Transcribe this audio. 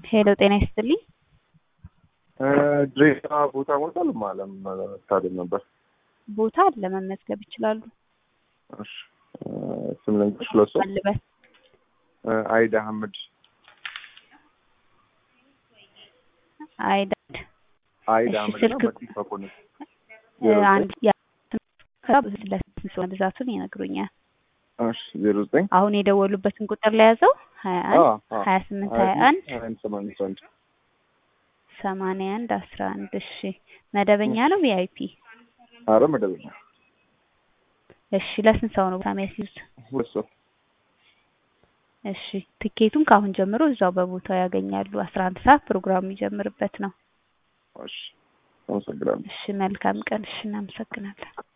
ሄሎ ጤና ይስጥልኝ። ድሬዳዋ ቦታ ሞልቷል ማለት ታዲያ ነበር። ቦታ አለ መመዝገብ ይችላሉ። እሺ ስም ልንገርሽ ለእሱ አልበል አይዳ አህመድ አይዳ አህመድ ስልክ ነው መጥፎ ነው። አንድ ያ ስለስንት ብዛቱን ይነግሩኛል። እሺ 09 አሁን የደወሉበትን ቁጥር ላይ ያዘው 21 28 21 81 11 እሺ መደበኛ ነው ቪአይፒ? አረ መደበኛ። እሺ ለስንት ሰው ነው ቦታ የሚያስይዙት? ሁለት ሰው። እሺ ትኬቱን ካሁን ጀምሮ እዛው በቦታው ያገኛሉ። 11 ሰዓት ፕሮግራሙ የሚጀምርበት ነው። እሺ አመሰግናለሁ። እሺ መልካም ቀን። እሺ እናመሰግናለን።